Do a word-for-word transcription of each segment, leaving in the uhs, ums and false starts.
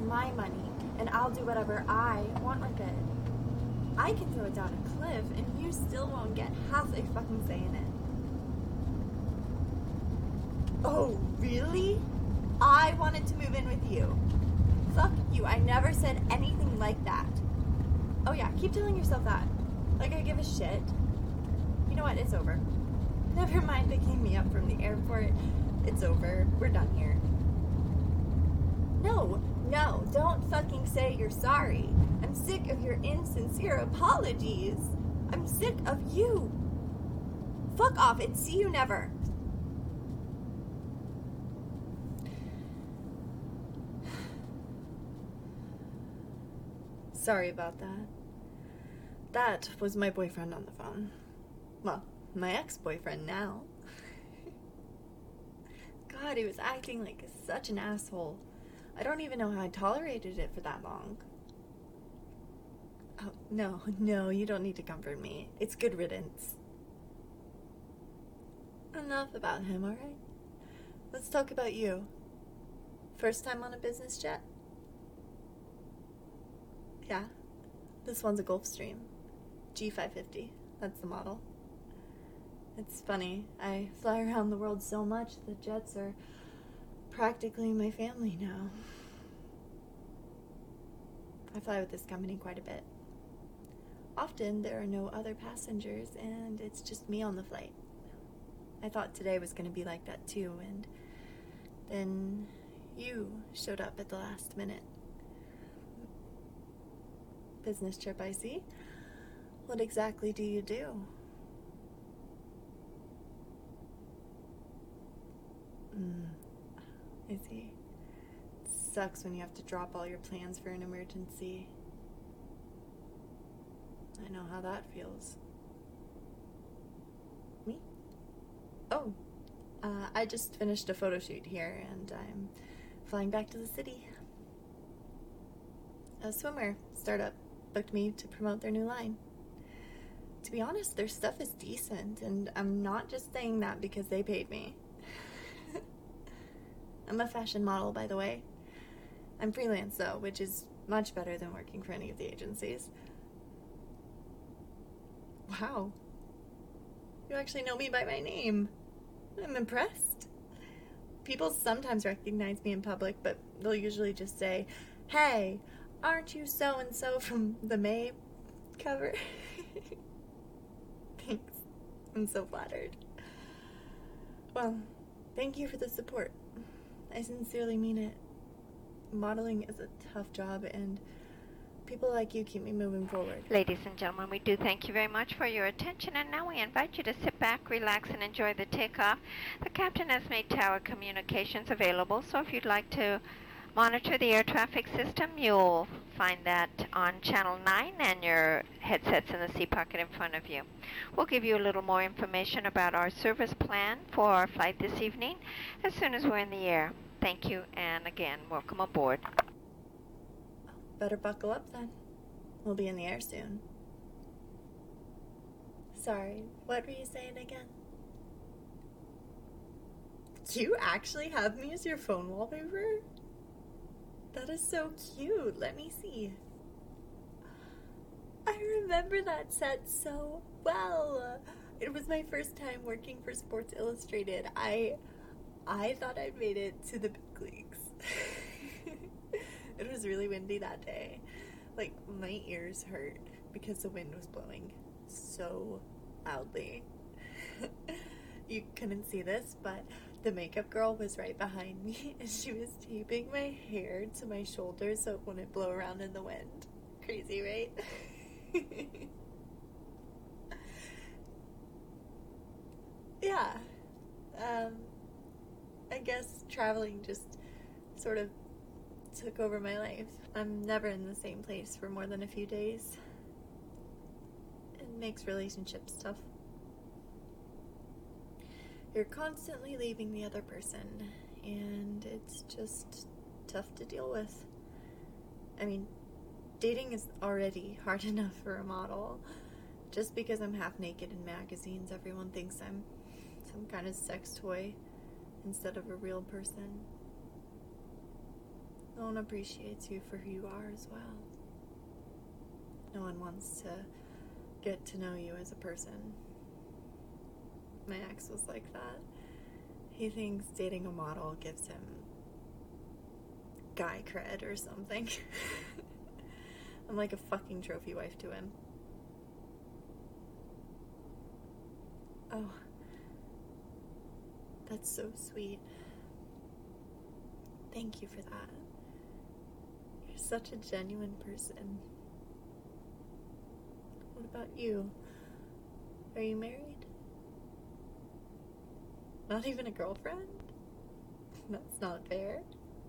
my money, and I'll do whatever I want with it. I can throw it down a cliff, and you still won't get half a fucking say in it. Oh, really? I wanted to move in with you. Fuck you, I never said anything like that. Oh yeah, keep telling yourself that. Like I give a shit. You know what, it's over. Never mind picking me up from the airport. It's over. We're done here. No, no, don't fucking say you're sorry. I'm sick of your insincere apologies. I'm sick of you. Fuck off and see you never. Sorry about that. That was my boyfriend on the phone. Well, my ex-boyfriend now. God, he was acting like such an asshole. I don't even know how I tolerated it for that long. Oh, no, no, you don't need to comfort me. It's good riddance. Enough about him, alright? Let's talk about you. First time on a business jet? Yeah. This one's a Gulfstream. G five fifty. That's the model. It's funny. I fly around the world so much that jets are practically my family now. I fly with this company quite a bit. Often there are no other passengers and it's just me on the flight. I thought today was going to be like that too, and then you showed up at the last minute. Business trip, I see. What exactly do you do? Hmm. I see. It sucks when you have to drop all your plans for an emergency. I know how that feels. Me? Oh, uh, I just finished a photo shoot here and I'm flying back to the city. A swimwear startup booked me to promote their new line. To be honest, their stuff is decent, and I'm not just saying that because they paid me. I'm a fashion model, by the way. I'm freelance, though, which is much better than working for any of the agencies. Wow. You actually know me by my name. I'm impressed. People sometimes recognize me in public, but they'll usually just say, "Hey, aren't you so-and-so from the May cover?" Thanks. I'm so flattered. Well, thank you for the support. I sincerely mean it. Modeling is a tough job, and people like you keep me moving forward. Ladies and gentlemen, we do thank you very much for your attention, and now we invite you to sit back, relax, and enjoy the takeoff. The captain has made tower communications available, so if you'd like to monitor the air traffic system, you'll find that on channel nine and your headsets in the seat pocket in front of you. We'll give you a little more information about our service plan for our flight this evening as soon as we're in the air. Thank you, and again, welcome aboard. Better buckle up then. We'll be in the air soon. Sorry, what were you saying again? Do you actually have me as your phone wallpaper? That is so cute. Let me see. I remember that set so well. It was my first time working for Sports Illustrated. I I thought I'd made it to the big leagues. It was really windy that day. Like, my ears hurt because the wind was blowing so loudly. You couldn't see this, but the makeup girl was right behind me and she was taping my hair to my shoulders so it wouldn't blow around in the wind. Crazy, right? Yeah. Um, I guess traveling just sort of took over my life. I'm never in the same place for more than a few days. It makes relationships tough. You're constantly leaving the other person, and it's just tough to deal with. I mean, dating is already hard enough for a model. Just because I'm half naked in magazines, everyone thinks I'm some kind of sex toy instead of a real person. No one appreciates you for who you are as well. No one wants to get to know you as a person. My ex was like that. He thinks dating a model gives him guy cred or something. I'm like a fucking trophy wife to him. Oh, that's so sweet. Thank you for that. You're such a genuine person. What about you? Are you married? Not even a girlfriend? That's not fair.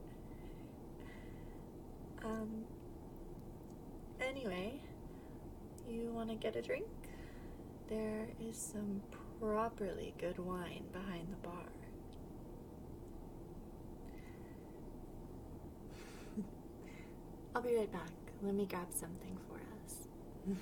Um, anyway, you want to get a drink? There is some properly good wine behind the bar. I'll be right back. Let me grab something for us.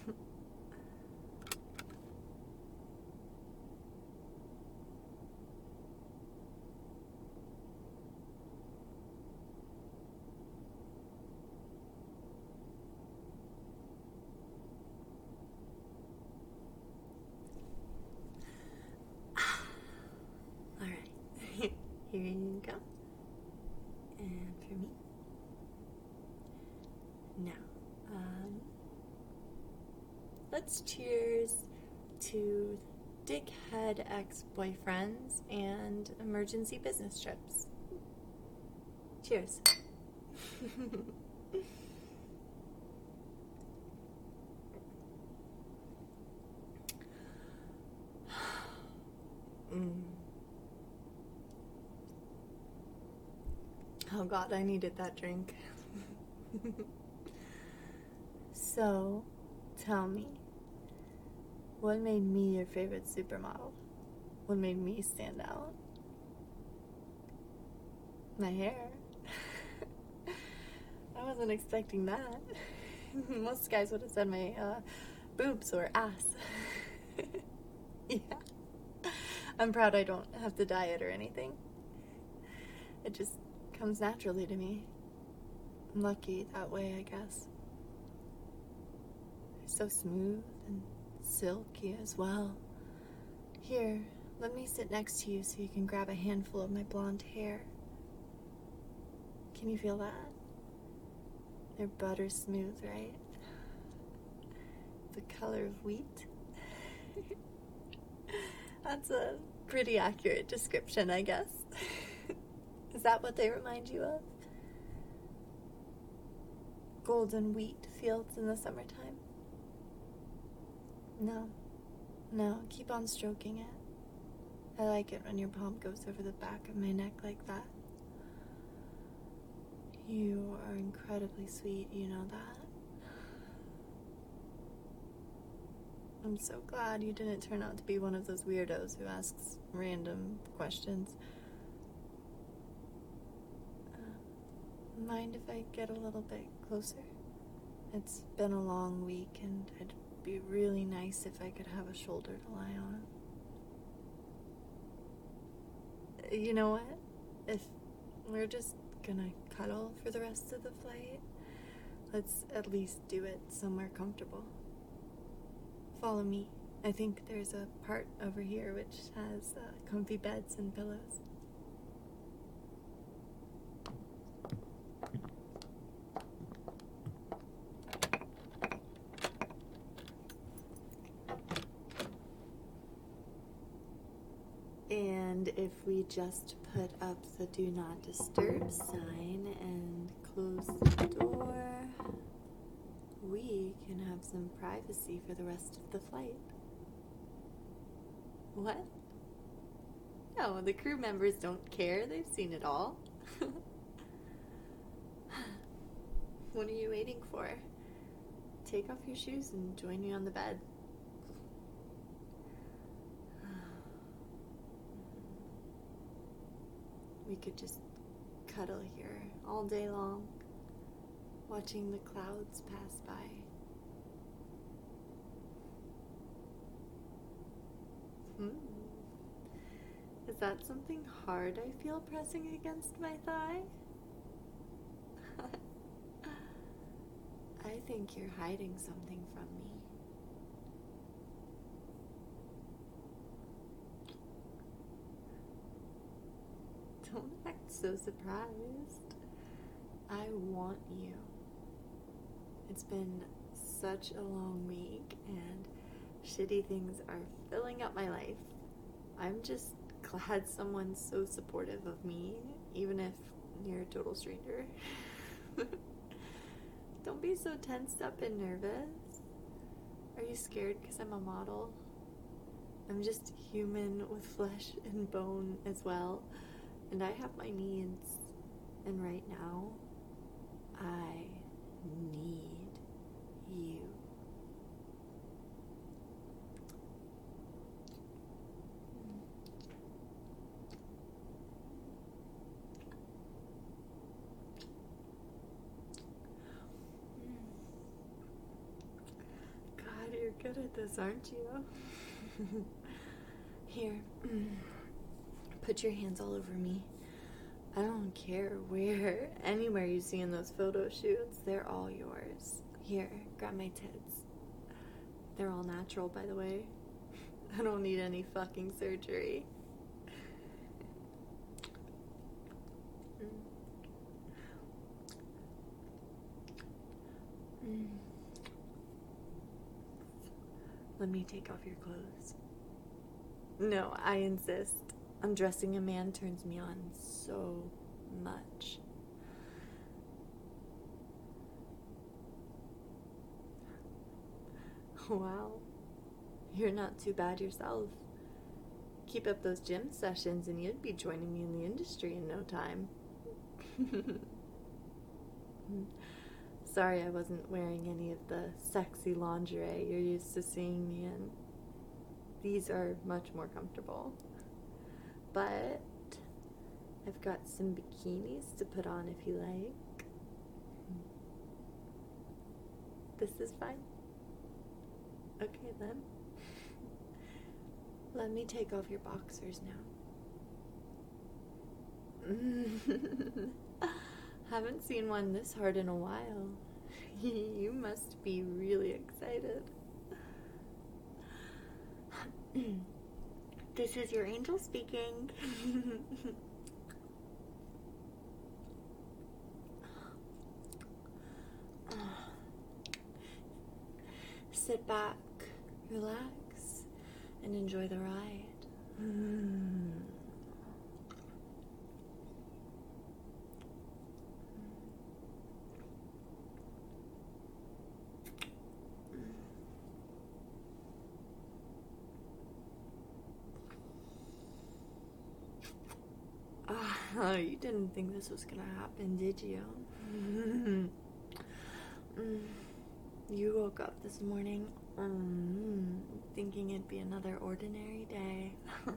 Alright, here you go. And for me. Now, um, let's cheers to dickhead ex-boyfriends and emergency business trips. Cheers. mm. Oh God, I needed that drink. So, tell me, what made me your favorite supermodel? What made me stand out? My hair. I wasn't expecting that. Most guys would have said my uh, boobs or ass. Yeah. I'm proud I don't have to diet or anything. It just comes naturally to me. I'm lucky that way, I guess. So smooth and silky as well. Here, let me sit next to you so you can grab a handful of my blonde hair. Can you feel that? They're butter smooth, right? The color of wheat. That's a pretty accurate description, I guess. Is that what they remind you of? Golden wheat fields in the summertime? No, no, keep on stroking it. I like it when your palm goes over the back of my neck like that. You are incredibly sweet, you know that. I'm so glad you didn't turn out to be one of those weirdos who asks random questions. Uh, mind if I get a little bit closer? It's been a long week and I'd be really nice if I could have a shoulder to lie on. You know what? If we're just gonna cuddle for the rest of the flight, let's at least do it somewhere comfortable. Follow me. I think there's a part over here which has uh, comfy beds and pillows. And if we just put up the do not disturb sign and close the door, we can have some privacy for the rest of the flight. What? No, the crew members don't care. They've seen it all. What are you waiting for? Take off your shoes and join me on the bed. We could just cuddle here all day long, watching the clouds pass by. Hmm. Is that something hard I feel pressing against my thigh? I think you're hiding something from me. Don't act so surprised. I want you. It's been such a long week and shitty things are filling up my life. I'm just glad someone's so supportive of me, even if you're a total stranger. Don't be so tensed up and nervous. Are you scared because I'm a model? I'm just human with flesh and bone as well, and I have my needs. And right now, I need you. God, you're good at this, aren't you? Here, put your hands all over me. I don't care where, anywhere you see in those photo shoots, they're all yours. Here, grab my tits. They're all natural, by the way. I don't need any fucking surgery. Mm. Let me take off your clothes. No, I insist. Undressing a man turns me on so much. Wow, you're not too bad yourself. Keep up those gym sessions and you'd be joining me in the industry in no time. Sorry I wasn't wearing any of the sexy lingerie you're used to seeing me in. These are much more comfortable. But I've got some bikinis to put on if you like. This is fine. Okay then. Let me take off your boxers now. Haven't seen one this hard in a while. You must be really excited. This is your angel speaking. Sit back, relax, and enjoy the ride. Mm. Oh, you didn't think this was gonna happen, did you? mm. You woke up this morning mm, thinking it'd be another ordinary day.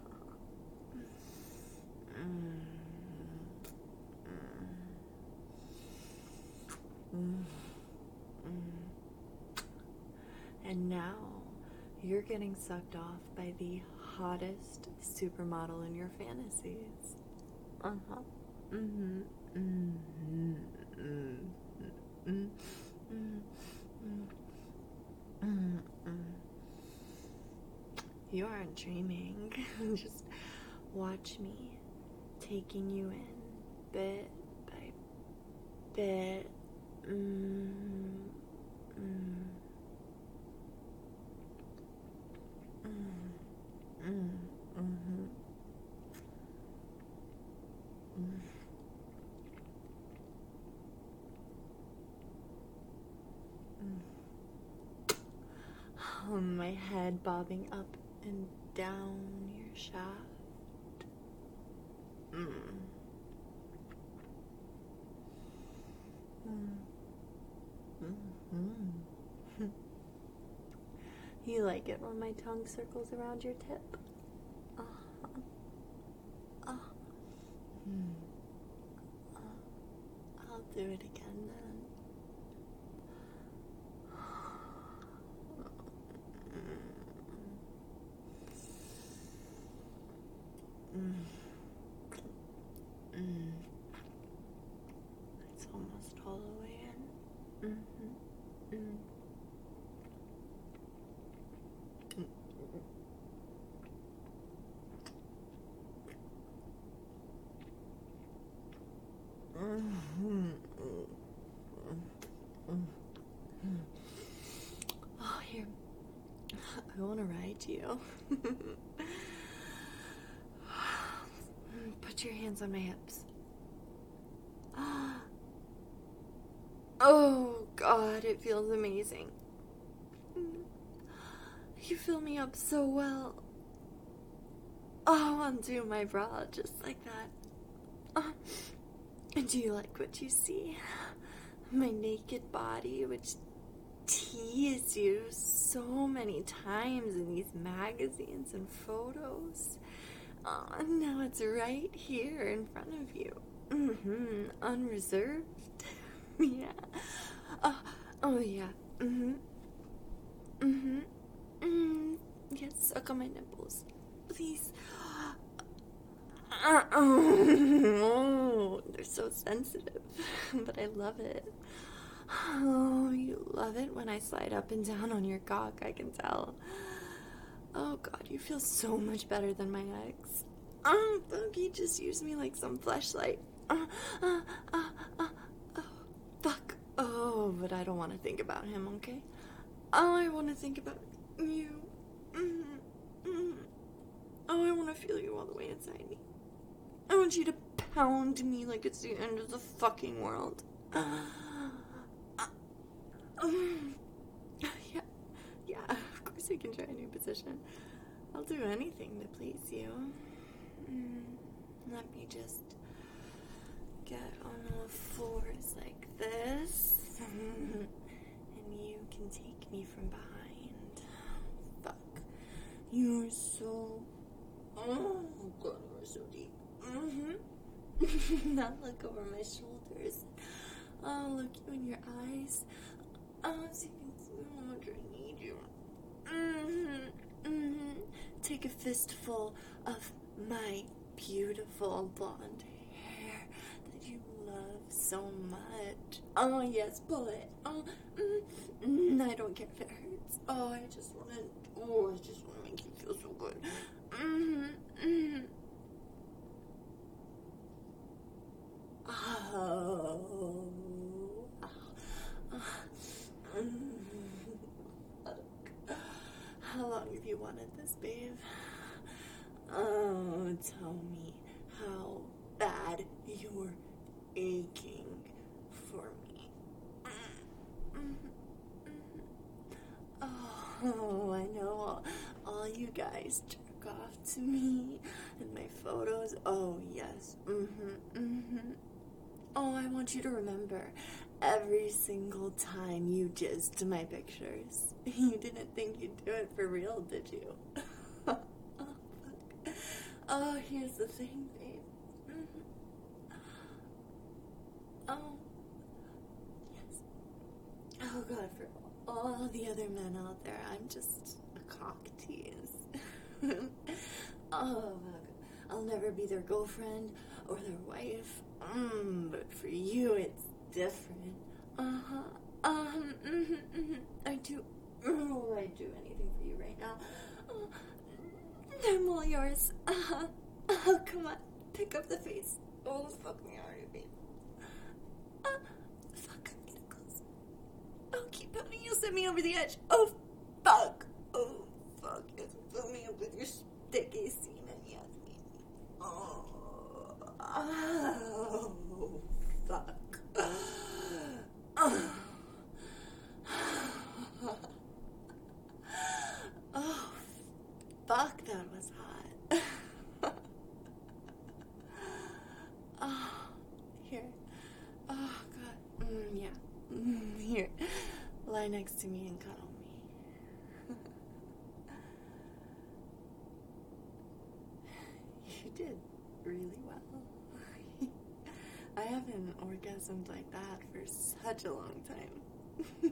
mm. Mm. Mm. And now you're getting sucked off by the hottest supermodel in your fantasies. Uh-huh. Mm-hmm. Mm-hmm. Mm-hmm. Mm-hmm. Mm-hmm. You aren't dreaming. Just watch me taking you in bit by bit. Mm-hmm. Mm-hmm. Mm-hmm. Mm-hmm. Oh, my head bobbing up and down your shaft. Mm. Mm. Mm-hmm. You like it when my tongue circles around your tip? Uh-huh. Uh. Mm. Uh. I'll do it again then. Mm. Mm. It's almost all Mm. Oh, here. I want to ride you. Put your hands on my hips. Oh, God, it feels amazing. You fill me up so well. Oh, undo my bra just like that. Uh, do you like what you see? My naked body, which teased you so many times in these magazines and photos. Uh, now it's right here in front of you. Mm-hmm. Unreserved. Yeah. Uh, oh, yeah. Mm-hmm. Mm-hmm. Mm. Yes, suck on my nipples. Please. Uh, oh, they're so sensitive. But I love it. Oh, you love it when I slide up and down on your cock, I can tell. Oh, God, you feel so much better than my ex. Oh, fuck, he just used me like some fleshlight. Uh, uh, uh, uh, oh, fuck. Oh, but I don't want to think about him, okay? Oh, I want to think about you. Mm-hmm. Mm-hmm. Oh, I want to feel you all the way inside me. I want you to pound me like it's the end of the fucking world. Uh, uh, um, yeah, yeah, of course we can try a new position. I'll do anything to please you. Mm, let me just get on all fours like this. And you can take me from behind. Fuck. You're so... Oh, God, you're so deep. Mm-hmm. Now look over my shoulders. Oh, look you in your eyes. Oh, so you can see how much I need you. Mm-hmm. Mm-hmm. Take a fistful of my beautiful blonde hair that you love so much. Oh, yes, pull it. Oh, mm, mm, I don't care if it hurts. Oh, I just want to, oh, I just want to make you feel so good. Mm-hmm. Mm-hmm. Oh. How long have you wanted this, babe? Oh, tell me how bad you're aching for me. Oh, I know all, all you guys jerk off to me and my photos. Oh, yes. Mm-hmm, mm-hmm. Oh, I want you to remember every single time you jizzed to my pictures. You didn't think you'd do it for real, did you? Oh, fuck. Oh, here's the thing, babe. Mm-hmm. Oh, yes. Oh, God, for all the other men out there, I'm just a cock tease. Oh, I'll never be their girlfriend or their wife. Mm, but for you, it's different. Uh-huh. Um, mm-hmm, mm-hmm. I do, oh, I'd do anything for you right now. Oh, I'm all yours. Uh-huh. Oh, come on. Pick up the face. Oh, fuck me hard, babe. Uh, fuck, I'm getting close. Oh, keep pounding. You'll send me over the edge. Oh, fuck. Oh, fuck. You fill me up with your sticky semen. Yes. Oh. Oh, fuck. Oh. Oh, fuck, that was hot. Oh, here. Oh, God. Mm, yeah. Mm, here. Lie next to me and cuddle me. You did really well. I haven't orgasmed like that for such a long time.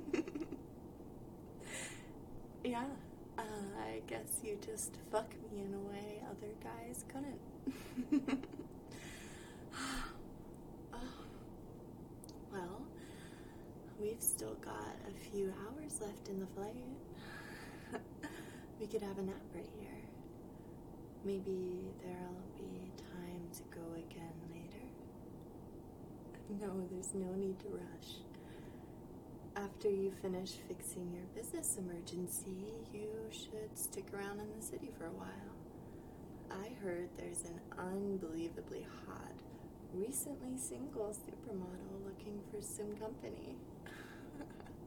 Yeah, uh, I guess you just fuck me in a way other guys couldn't. Oh, well, we've we've still got a few hours left in the flight. We could have a nap right here. Maybe there'll be time to go again later. No, there's no need to rush. After you finish fixing your business emergency, you should stick around in the city for a while. I heard there's an unbelievably hot, recently single supermodel looking for some company.